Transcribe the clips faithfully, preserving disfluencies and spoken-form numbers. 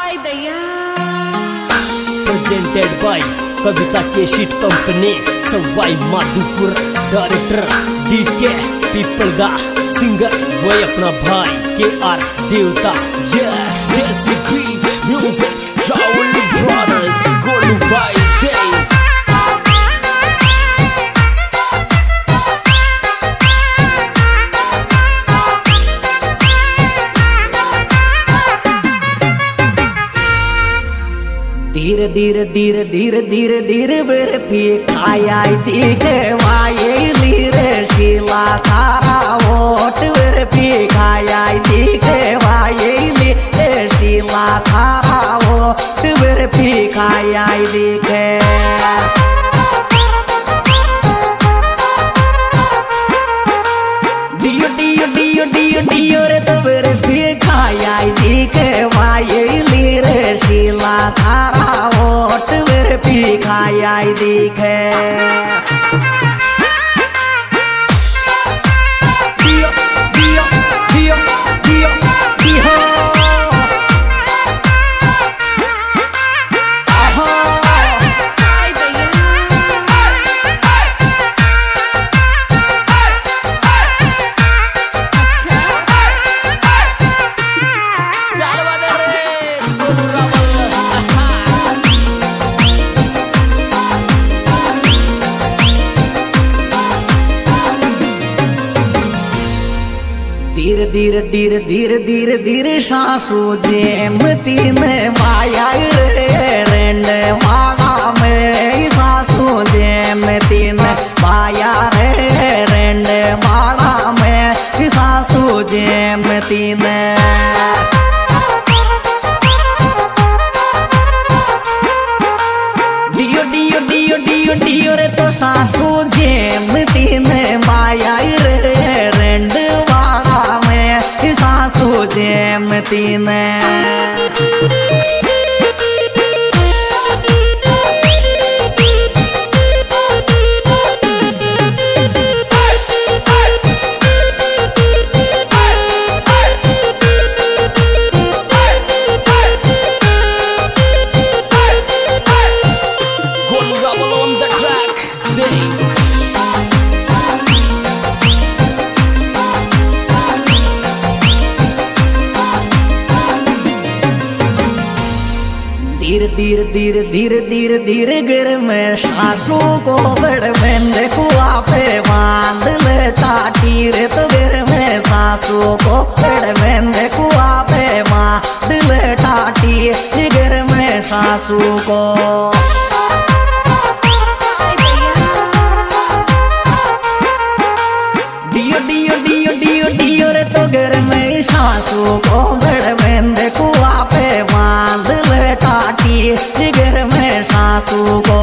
Presented by Kavita Keshit Company, Savai Madhupur, Director D K Pipalda, Singer वही अपना भाई के आर देवता। Yeah, this is great music, Raul Brothers, Golu Bhai Day। धीरे धीरे धीरे धीरे धीरे धीरे बेर पी आया दिखे वाये लीरे शीला थारा वोट बेर पी आया दिखे वाये लीरे शीला थारा वोट बेर पी आया दिखे डियो डियो डियो डियो डियो रे तो बेर पी आया दिखे वाये लीरे शीला थारा वोट बेर पी आया दिखे डियो डियो डियो डियो डियो धीरे धीरे धीरे धीरे धीरे धीरे सासू जेमती में माया रे रेंड वाड़ा में सासू जेमती में माया रे रेंड वाड़ा में सासू जेमती में डियो डियो डियो डियो डियो रे तो सासू जेमती में माया रे रेंड सासू जेमती ने धीरे धीरे धीरे धीरे धीरे धीरे गिर में सासू को बड़ बंद कुआ पे बांध ले टाटी रे तो गिर में सासू को बड़ बंद कुआ पे बांध ले टाटी गिर में सासू को डियो डियो डियो डियो डियो रे तो गिर में सासू को बड़ बंद कुआ पे बांध ले टाटी जिगर में सासू को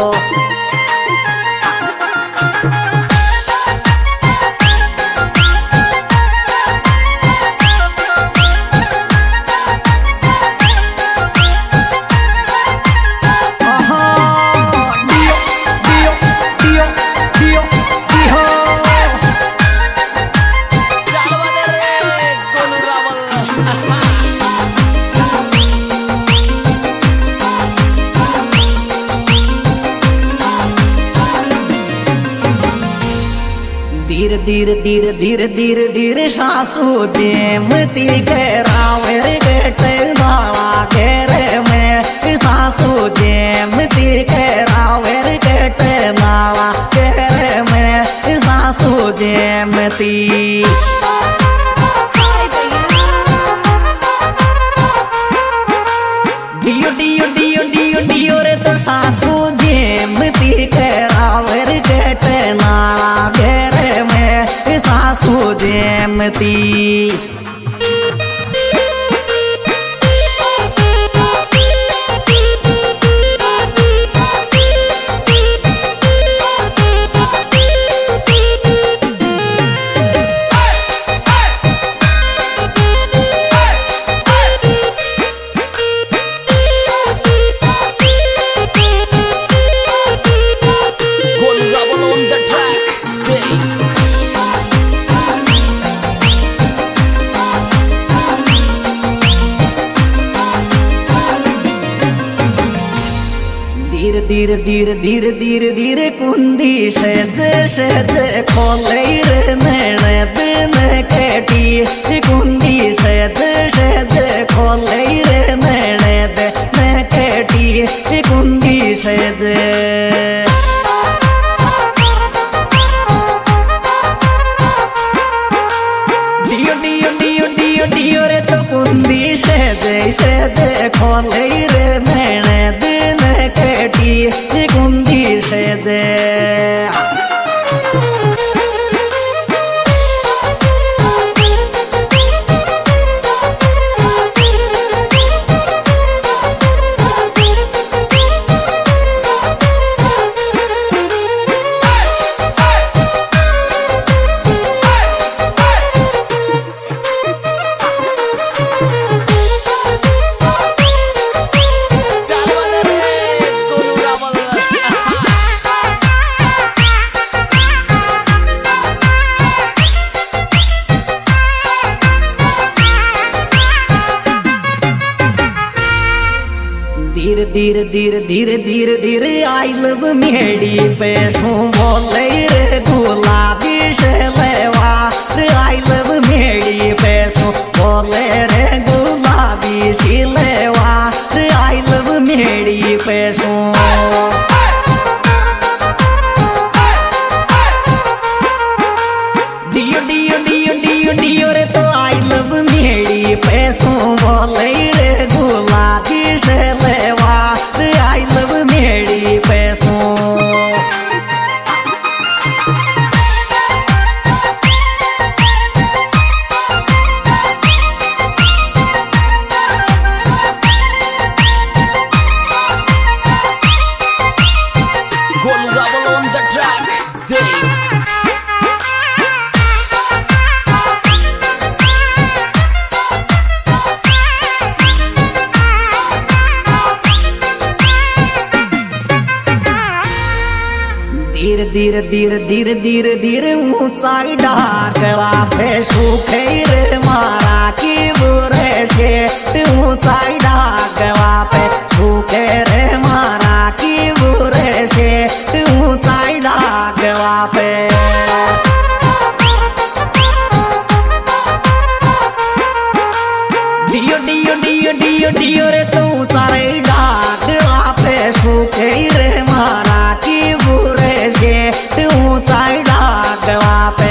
धीरे धीरे धीरे धीरे धीरे धीरे सासू जेमती के रावर बेटे नाला घेरे में सासू जेमती के रावर बेटे नाला घेरे में सासू जेमती डियो डियो डियो डियो डियो रे तो सासू जेमती के रावर बेटे नाला घेरे में सासू जेमती धीरे धीरे धीरे धीरे धीरे धीरे कुंदी शेज शेज खोले रे नैने दिन केटी कुंदी शेज शेज खोले रे नैने दिन केटी कुंदी शेज डियो डियो डियो डियो डियो रे तो कुंदी शेज शेज खोले रे नैने दिन केटी कुंदी शेज धीरे धीरे धीरे धीरे धीरे धीरे आई लव मेड़ी पे शू बोले रे गुलाबी शैलेवा रे आई लव मेड़ी पे शू बोले रे गुलाबी शिलेवा रे आई लव मेड़ी पे शू डियो डियो डियो डियो डियो रे तो आई लव मेड़ी पे शू बोले रे गुलाबी शैलेवा रे आई लव मेड़ी पे शू Golu Rebel on the track. Dave. धीरे धीरे धीरे धीरे धीरे धीरे ऊंचाई डाकला पे सूखे रे मारा की बुरे से ऊंचाई डाकला पे सूखे रे मारा की बुरे से ऊंचाई डाकला पे डियो डियो डियो डियो डियो रे तू तारे डाकला पे सूखे रे मारा की बुरे से ऊंचाई डाकला पे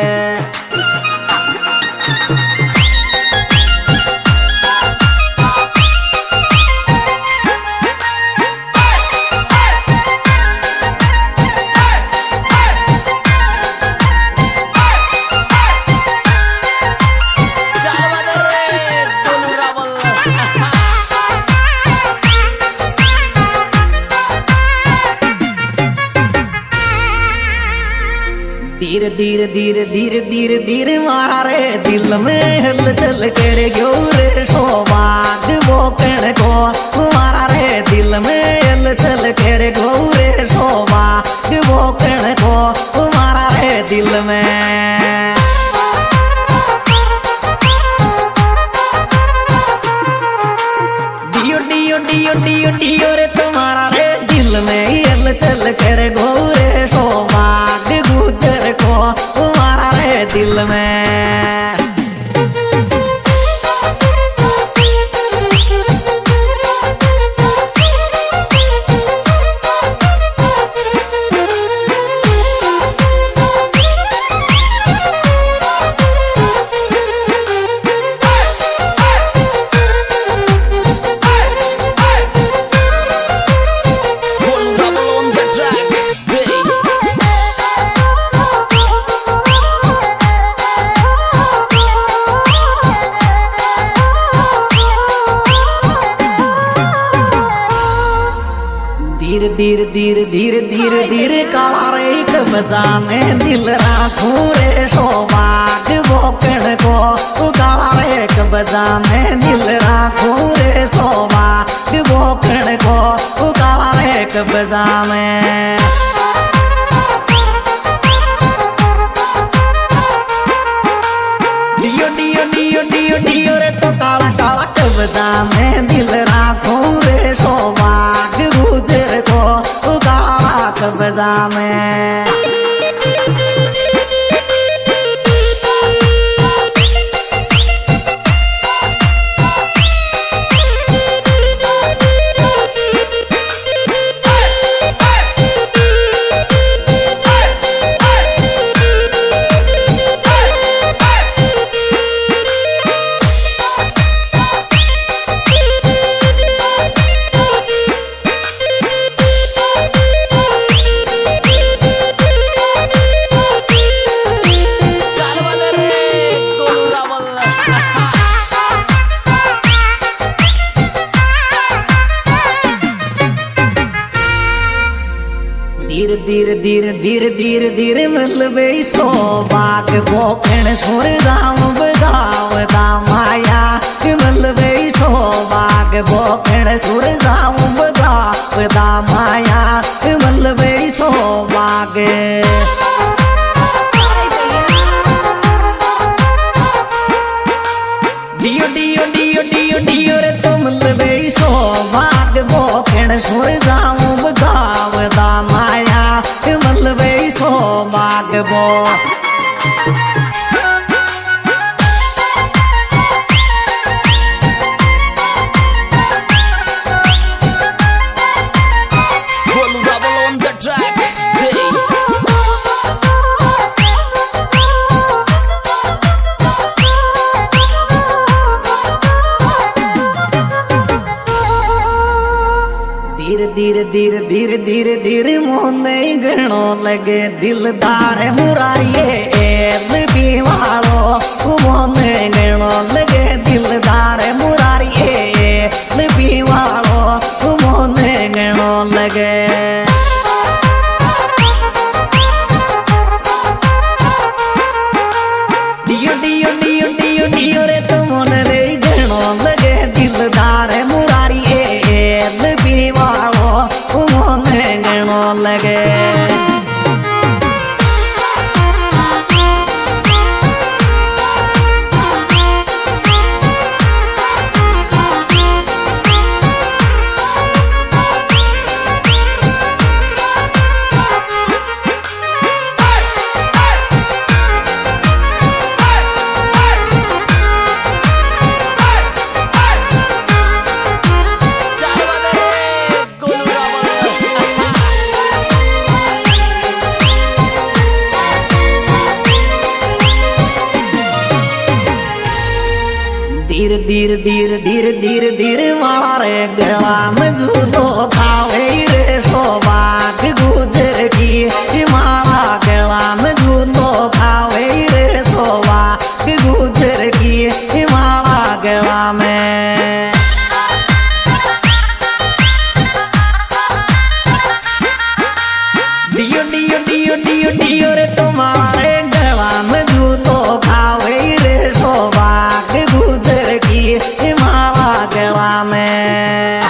धीरे धीरे धीरे धीरे धीरे धीरे मारा रे दिल में हलचल कर गयो रे सौभाग वो कण को मारा रे दिल में हलचल कर गयो रे सौभाग वो कण को मारा रे दिल में डियो डियो डियो डियो डियो रे तुम्हारा रे दिल में हलचल कर गयो रे सौभाग गुजर को तुम्हारा रे दिल में Golu Rebel on the track. Dave. धीरे धीरे धीरे धीरे धीरे धीरे काला रे कब्जा में दिल राखूं रे सौभाग वो कण को काला रे कब्जा में दिल राखूं रे सौभाग वो कण को काला रे कब्जा में डियो डियो डियो डियो डियो रे तो काला काला कब्जा में दिल राखूं रे सौभाग गुजर को बजा में। धीरे धीरे धीरे धीरे धीरे धीरे मलबे सो बाग बोखण सुर गाँव बगाव दा माया मलबे सो बाग बोखण सुर गाँव बगाव दा माया मलबे सो बाग। डियो डियो डियो डियो डियो रे तो मलबे सो बाग बोखण सुर गाँव बगाव दा माया मलबे सो बाग बो। Golu Rebel on the track. Hey. धीरे धीरे धीरे धीरे धीरे धीरे मोहने गणो लगे दिलदार मुरारिये पीवाड़ो मोहने गणो लगे दिलदार मुरारिये पीवाड़ो मोहने गणो लगे। डियो डियो डियो डियो डियो रे तो मन रे गणो लगे दिलदार मुरारिये पीवाड़ो मोहने गणो लगे। धीरे धीरे धीरे धीरे धीरे धीरे मारा रे गला में जूतो खावे रे सोबाग गुजर की मारा गला में जूतो खावे रे सोबाग गुजर की मारा गला में। डियो डियो डियो डियो डियो रे तुम्हारे गला में जूतो खावे रे सोबाग गुजर की माला गला में।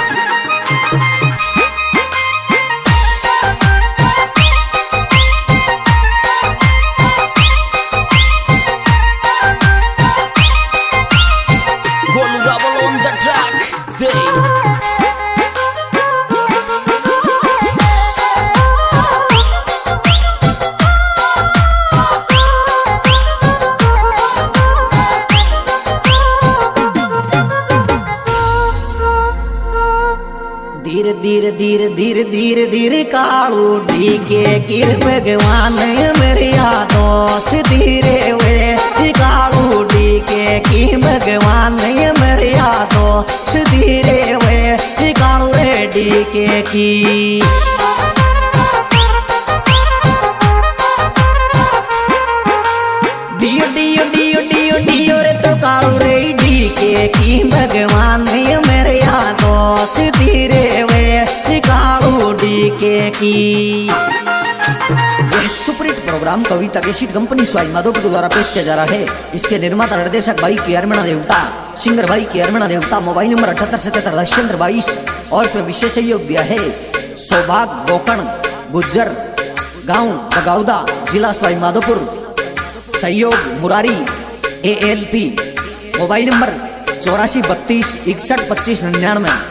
Golu Rebel on the track. Hey. धीरे धीरे धीरे धीरे धीरे धीरे कालू ढीके गिर भगवान मेरे दोस्त धीरे वे कालू ढीके की भगवान मेरे दोस्त धीरे वे कालू रे ढीके की। डियो डियो डियो डियो डियो रे तो कालू रे ढीके की भगवान मेरे दोस्त धीरे वे कालू ढीके की। यह सुपरहिट प्रोग्राम कविता केशित कंपनी स्वाई माधोपुर द्वारा पेश किया जा रहा है। इसके निर्माता निर्देशक भाई की अरमणा देवता, सिंगर भाई की अरमणा देवता। मोबाइल नंबर अठहत्तर सतहत्तर दशचंद्र बाईस और इसमें विशेष सहयोग दिया है सौभाग बोकण गुज्जर गांव बगौदा जिला स्वाई माधोपुर। सहयोग Murari A L P. Mobile number चौरासी बत्तीस इकसठ पच्चीस निन्यानवे।